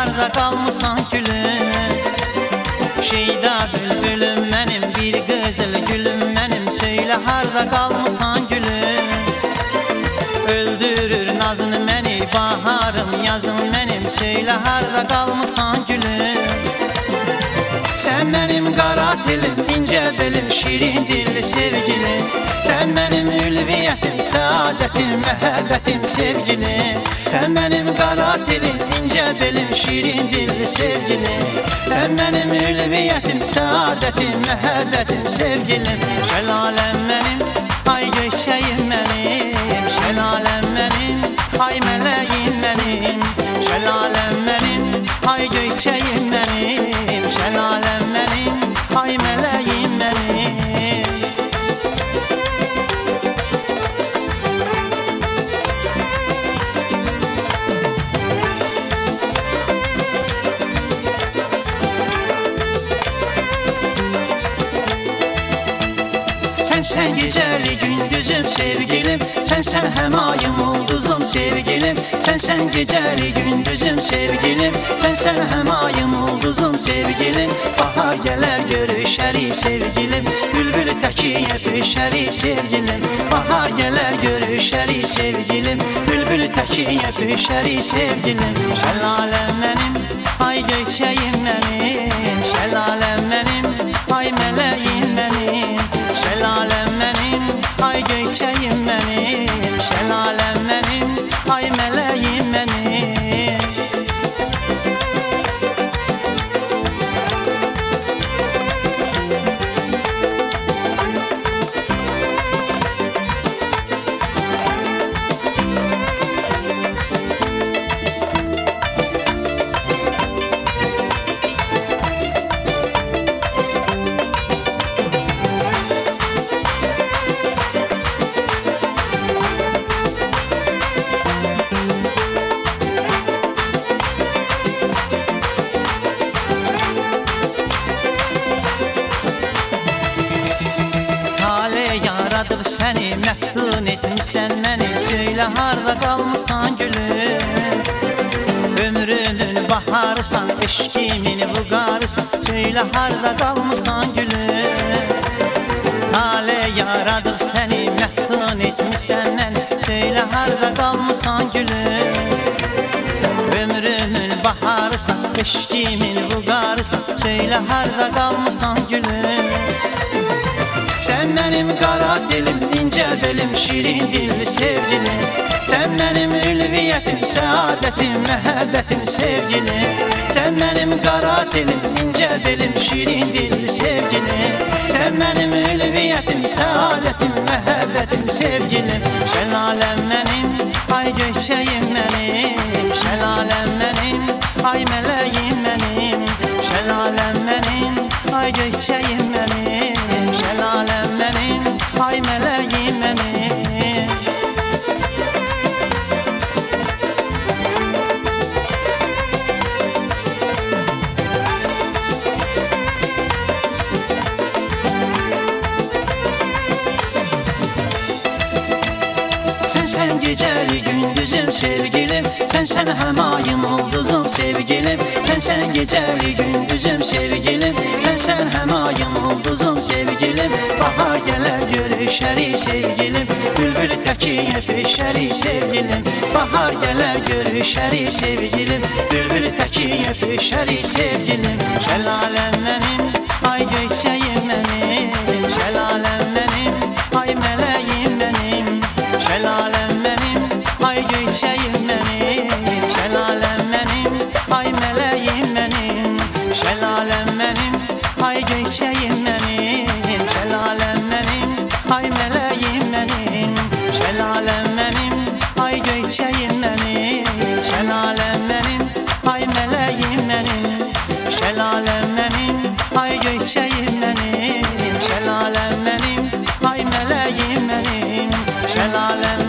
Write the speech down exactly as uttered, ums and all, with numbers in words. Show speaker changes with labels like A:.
A: harda qalmısan gülüm. Şeyda bülbülüm mənim, bir qızıl gülüm mənim, söylə harda qalmısan gülüm. Öldürür nazını məni, baharım yazım mənim, söylə harda qalmısan gülüm. Sən mənim qara dilim, incə belim, şirin dilli sevgilim. Sən mənim ülviyyətim, səadətim, məhəbbətim, sevgilim. Sən mənim qara dilim, incə belim, şirin dilli sevgilim. Sən mənim ülviyyətim, səadətim, məhəbbətim, sevgilim. Şəlaləm mənim, ay göçəyim mənim. Şəlaləm mənim, ay mələyim mənim. Şəlaləm mənim, ay göçəyim mənim. Şəlaləm mənim, ay mələyim mənim. Sen geceli gündüzüm sevgilim, sen sen hem ayım ulduzum sevgilim. Sen sen geceli gündüzüm sevgilim, sen sen hem ayım ulduzum sevgilim. Bahar gelir görüşərik sevgilim, bülbül təkiyə öpüşərik sevgilim. Bahar gelir görüşərik sevgilim, bülbül təkiyə öpüşərik sevgilim. Şəlaləm mənim, ay göçəyim mənim. Şəlaləm mənim, ay mələyim mənim. Şəlaləm mənim, ay göçəyim mənim. Şəlaləm mənim, ay mələyim mənim. Yaradıb səni, məftun etmişsən məni, söylə harda qalmısan gülüm. Ömrümün baharısan, eşkimin vüqarısan, söylə harda qalmısan gülüm. Tale yaradıb səni, məftun etmişsən məni, söylə harda qalmısan gülüm. Ömrümün baharısan, eşkimin vüqarısan, söylə harda qalmısan gülüm. Sen benim qara dilim, incə belim, şirin dilli sevgilim. Sen benim ülviyyətim, səadətim, məhəbbətim, sevgilim. Sen benim qara dilim, incə belim, şirin dilli sevgilim. Sen benim ülviyyətim, səadətim, məhəbbətim, sevgilim. Şəlaləm mənim, ay göçəyim mənim. Şəlaləm mənim, ay mələyim mənim. Şəlaləm mənim, ay göçəyim mənim. Şəlaləm mənim, ay mələyim mənim. Sen sen geceli gündüzüm sevgilim, sen sen hem ayım ulduzum sevgilim. Sen sen geceli gündüzüm sevgilim, sen sen hem ayım ulduzum sevgilim. Bahar gelir görüşərik sevgilim, bülbül təkiyə öpüşərik sevgilim. Bahar gelir görüşərik sevgilim, bülbül təkiyə öpüşərik sevgilim. Şəlaləm mənim, ay göçəyim mənim. Şəlaləm mənim, ay mələyim mənim. Şəlaləm mənim, ay göçəyim mənim. Şəlaləm mənim, ay mələyim mənim. Şəlaləm mənim, ay göçəyim mənim. Şəlaləm mənim, ay mələyim mənim. Şəlaləm mənim, ay göçəyim mənim. Şəlaləm mənim, ay mələyim mənim. Şəlaləm mənim, ay göçəyim mənim. Şəlaləm mənim, ay mələyim mənim. Şəlaləm